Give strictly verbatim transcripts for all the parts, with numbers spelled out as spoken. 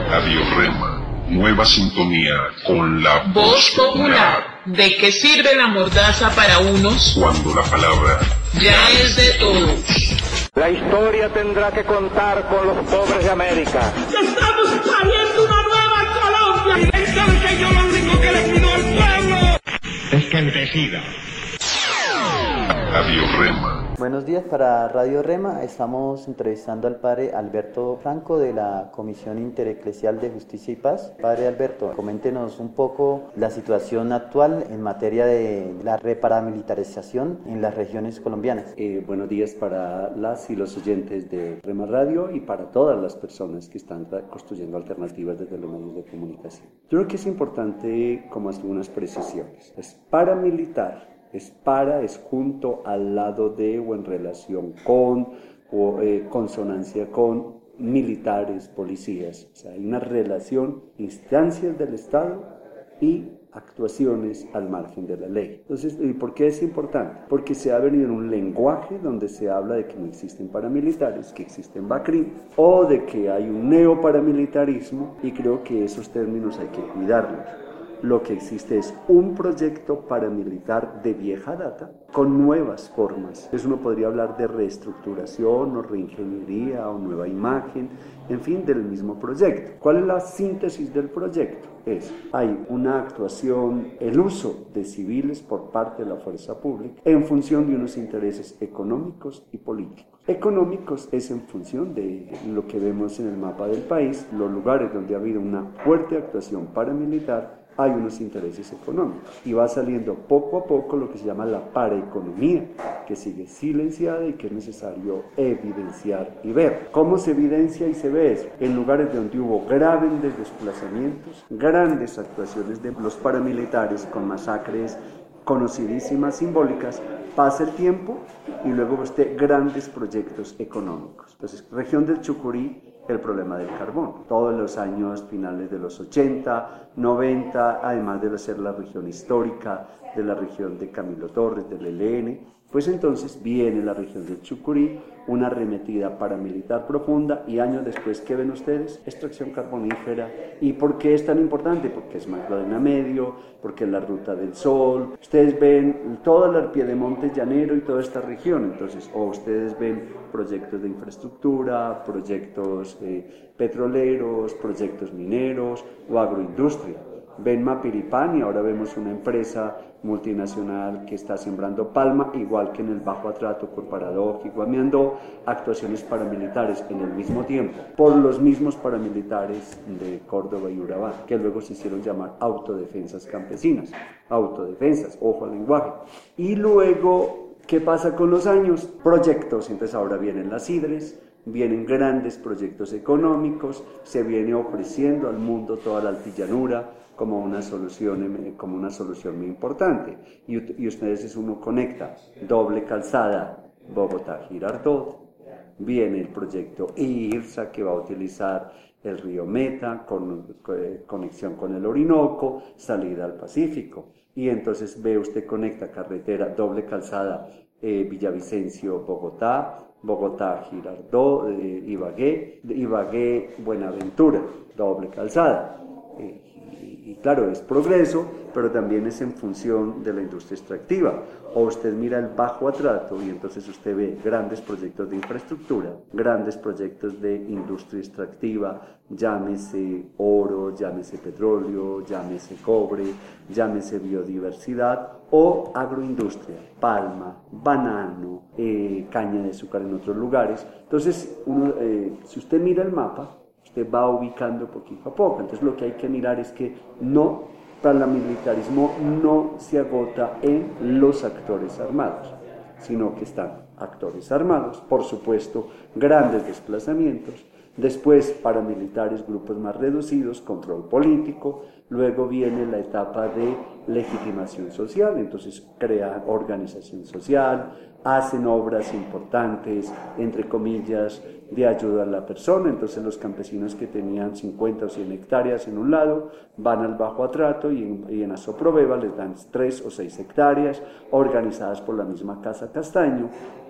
Radio Rema, nueva sintonía con la voz popular. ¿De qué sirve la mordaza para unos cuando la palabra ya es de todos? La historia tendrá que contar con los pobres de América. ¡Estamos pariendo una nueva Colombia! Y dentro de que yo lo único que le pido al pueblo es que decida. Radio Rema. Buenos días para Radio Rema. Estamos entrevistando al padre Alberto Franco de la Comisión Intereclesial de Justicia y Paz. Padre Alberto, coméntenos un poco la situación actual en materia de la reparamilitarización en las regiones colombianas. Eh, buenos días para las y los oyentes de Rema Radio y para todas las personas que están construyendo alternativas desde los medios de comunicación. Yo creo que es importante como hacer unas precisiones. Es paramilitar. Es para, es junto, al lado de o en relación con o eh, consonancia con militares, policías. O sea, hay una relación, instancias del Estado y actuaciones al margen de la ley. Entonces, ¿y por qué es importante? Porque se ha venido en un lenguaje donde se habla de que no existen paramilitares, que existen BACRIM, o de que hay un neoparamilitarismo, y creo que esos términos hay que cuidarlos. Lo que existe es un proyecto paramilitar de vieja data con nuevas formas. Entonces uno podría hablar de reestructuración o reingeniería o nueva imagen, en fin, del mismo proyecto. ¿Cuál es la síntesis del proyecto? Es, hay una actuación, el uso de civiles por parte de la fuerza pública en función de unos intereses económicos y políticos. Económicos es en función de lo que vemos en el mapa del país, los lugares donde ha habido una fuerte actuación paramilitar, hay unos intereses económicos y va saliendo poco a poco lo que se llama la paraeconomía, que sigue silenciada y que es necesario evidenciar y ver. ¿Cómo se evidencia y se ve eso? En lugares donde hubo grandes desplazamientos, grandes actuaciones de los paramilitares con masacres conocidísimas, simbólicas, pasa el tiempo y luego usted grandes proyectos económicos. Entonces, región del Chucurí, el problema del carbón. Todos los años finales de los ochenta, noventa, además de ser la región histórica de la región de Camilo Torres, del E L N, pues entonces viene la región del Chucurí, una arremetida paramilitar profunda y años después, ¿qué ven ustedes? Extracción carbonífera. ¿Y por qué es tan importante? Porque es Magdalena Medio, porque es la Ruta del Sol. Ustedes ven todo el Piedemonte Llanero y toda esta región, entonces, o ustedes ven proyectos de infraestructura, proyectos eh, petroleros, proyectos mineros o agroindustria. Ven Mapiripán y ahora vemos una empresa multinacional que está sembrando palma, igual que en el Bajo Atrato, Corparadog y Guamiandó, actuaciones paramilitares en el mismo tiempo, por los mismos paramilitares de Córdoba y Urabá, que luego se hicieron llamar autodefensas campesinas, autodefensas, ojo al lenguaje. Y luego, ¿qué pasa con los años? Proyectos, entonces ahora vienen las IDRES, vienen grandes proyectos económicos, se viene ofreciendo al mundo toda la altillanura como una solución, como una solución muy importante. Y, y ustedes, es uno conecta doble calzada Bogotá-Girardot, viene el proyecto IRSA que va a utilizar el río Meta, con, con conexión con el Orinoco, salida al Pacífico. Y entonces ve usted conecta carretera doble calzada eh, Villavicencio-Bogotá, Bogotá-Girardot, eh, Ibagué, Ibagué-Buenaventura, doble calzada. Eh, y, y claro, es progreso, pero también es en función de la industria extractiva. O usted mira el Bajo Atrato y entonces usted ve grandes proyectos de infraestructura, grandes proyectos de industria extractiva, llámese oro, llámese petróleo, llámese cobre, llámese biodiversidad, o agroindustria, palma, banano, eh, caña de azúcar en otros lugares. Entonces, uno, eh, si usted mira el mapa, usted va ubicando poquito a poco. Entonces, lo que hay que mirar es que no, paramilitarismo no se agota en los actores armados, sino que están actores armados, por supuesto, grandes desplazamientos, después paramilitares, grupos más reducidos, control político, luego viene la etapa de legitimación social, entonces crea organización social, hacen obras importantes, entre comillas, de ayuda a la persona. Entonces los campesinos que tenían cincuenta o cien hectáreas en un lado van al Bajo Atrato y en, y en Asoproveva les dan tres o seis hectáreas organizadas por la misma Casa Castaño,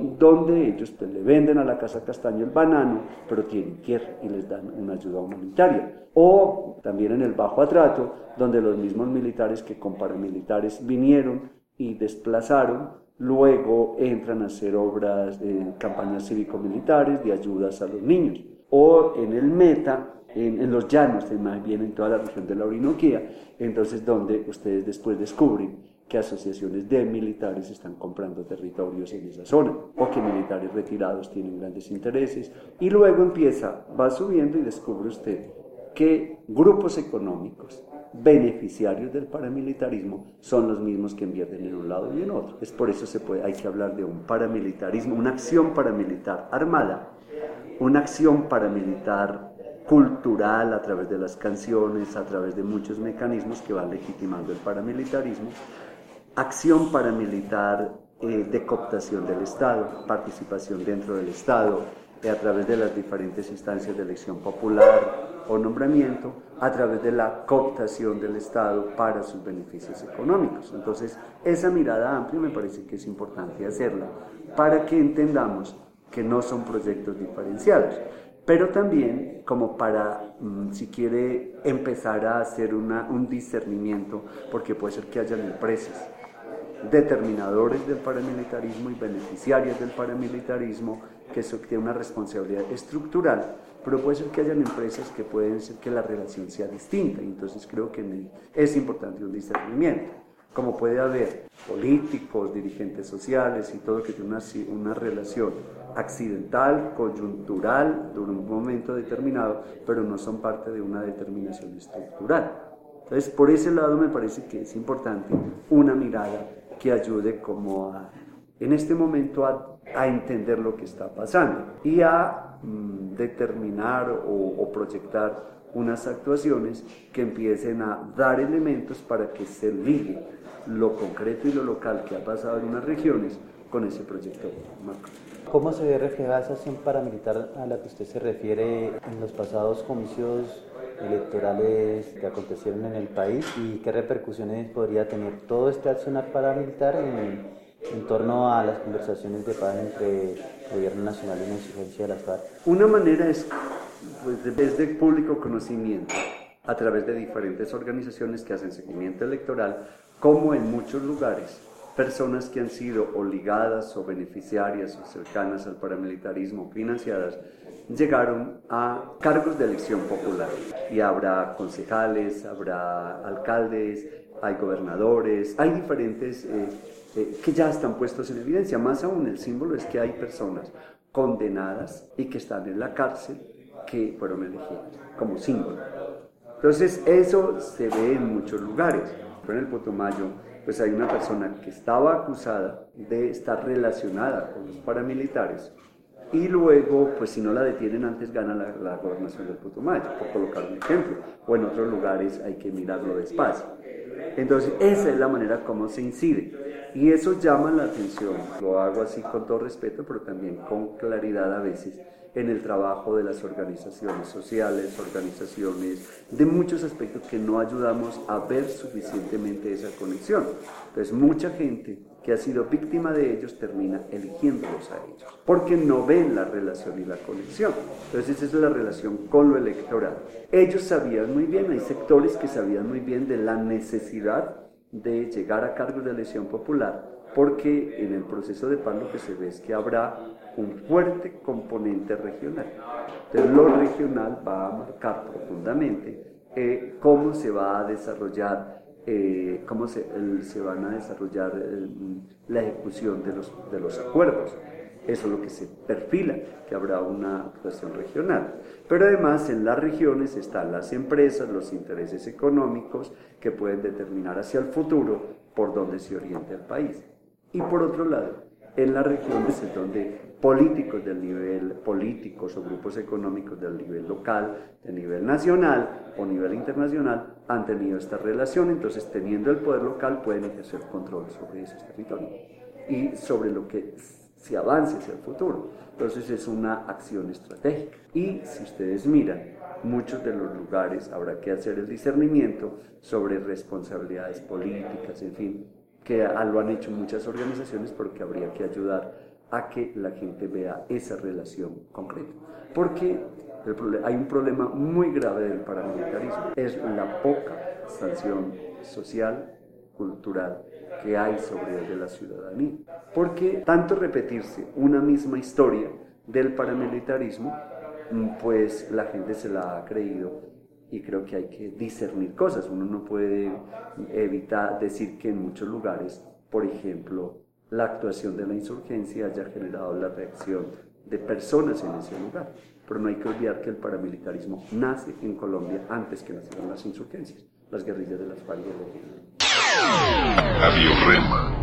donde ellos pues, le venden a la Casa Castaño el banano, pero tienen tierra y les dan una ayuda humanitaria. O también en el Bajo Atrato, donde los mismos militares que con paramilitares vinieron y desplazaron, luego entran a hacer obras, eh, campañas cívico-militares de ayudas a los niños. O en el Meta, en, en los llanos, más bien en toda la región de la Orinoquía, entonces donde ustedes después descubren que asociaciones de militares están comprando territorios en esa zona, o que militares retirados tienen grandes intereses, y luego empieza, va subiendo y descubre usted que grupos económicos beneficiarios del paramilitarismo son los mismos que invierten en un lado y en otro. Es por eso se puede, hay que hablar de un paramilitarismo, una acción paramilitar armada, una acción paramilitar cultural a través de las canciones, a través de muchos mecanismos que van legitimando el paramilitarismo, acción paramilitar eh, de cooptación del Estado, participación dentro del Estado, a través de las diferentes instancias de elección popular o nombramiento, a través de la cooptación del Estado para sus beneficios económicos. Entonces, esa mirada amplia me parece que es importante hacerla para que entendamos que no son proyectos diferenciados, pero también como para, si quiere, empezar a hacer una, un discernimiento, porque puede ser que hayan empresas determinadores del paramilitarismo y beneficiarios del paramilitarismo, que eso tiene una responsabilidad estructural, pero puede ser que hayan empresas que pueden ser que la relación sea distinta, y entonces creo que es importante un discernimiento, como puede haber políticos, dirigentes sociales y todo que tiene una, una relación accidental, coyuntural, de un momento determinado, pero no son parte de una determinación estructural. Entonces, por ese lado me parece que es importante una mirada que ayude como a, en este momento a, a entender lo que está pasando y a mm, determinar o, o proyectar unas actuaciones que empiecen a dar elementos para que se ligue lo concreto y lo local que ha pasado en unas regiones con ese proyecto macro. ¿Cómo se ve reflejada esa acción paramilitar a la que usted se refiere en los pasados comicios electorales que acontecieron en el país y qué repercusiones podría tener todo este accionar paramilitar en, en torno a las conversaciones de paz entre el gobierno nacional y la insurgencia de las FARC? Una manera es, pues, desde el público conocimiento, a través de diferentes organizaciones que hacen seguimiento electoral, como en muchos lugares, personas que han sido o ligadas o beneficiarias o cercanas al paramilitarismo, financiadas, llegaron a cargos de elección popular. Y habrá concejales, habrá alcaldes, hay gobernadores, hay diferentes eh, eh, que ya están puestos en evidencia. Más aún, el símbolo es que hay personas condenadas y que están en la cárcel que fueron elegidas como símbolo. Entonces, eso se ve en muchos lugares. En el Putumayo, pues hay una persona que estaba acusada de estar relacionada con los paramilitares y luego, pues si no la detienen antes, gana la, la gobernación del Putumayo, por colocar un ejemplo, o en otros lugares hay que mirarlo despacio. Entonces, esa es la manera como se incide, y eso llama la atención. Lo hago así con todo respeto, pero también con claridad a veces, en el trabajo de las organizaciones sociales, organizaciones de muchos aspectos que no ayudamos a ver suficientemente esa conexión. Entonces, mucha gente que ha sido víctima de ellos termina eligiéndolos a ellos, porque no ven la relación y la conexión. Entonces, esa es la relación con lo electoral. Ellos sabían muy bien, hay sectores que sabían muy bien de la necesidad de llegar a cargos de elección popular, porque en el proceso de paz lo que se ve es que habrá un fuerte componente regional. Entonces, lo regional va a marcar profundamente eh, cómo se va a desarrollar, eh, cómo se, el, se van a desarrollar eh, la ejecución de los, de los acuerdos. Eso es lo que se perfila, que habrá una actuación regional. Pero además en las regiones están las empresas, los intereses económicos que pueden determinar hacia el futuro por dónde se orienta el país. Y por otro lado, en las regiones es donde políticos del nivel políticos o grupos económicos del nivel local, del nivel nacional o nivel internacional han tenido esta relación, entonces teniendo el poder local pueden ejercer control sobre esos territorios. y sobre lo que se avance hacia el futuro. Entonces es una acción estratégica. Y si ustedes miran, muchos de los lugares habrá que hacer el discernimiento sobre responsabilidades políticas, en fin, que lo han hecho muchas organizaciones, porque habría que ayudar a que la gente vea esa relación concreta. Porque el problema, hay un problema muy grave del paramilitarismo, es la poca sanción social, cultural que hay sobre el de la ciudadanía. Porque tanto repetirse una misma historia del paramilitarismo, pues la gente se la ha creído, y creo que hay que discernir cosas. Uno no puede evitar decir que en muchos lugares, por ejemplo, la actuación de la insurgencia haya generado la reacción de personas en ese lugar. Pero no hay que olvidar que el paramilitarismo nace en Colombia antes que nacieron las insurgencias, las guerrillas de las FARC y el E L N. Radio Rema.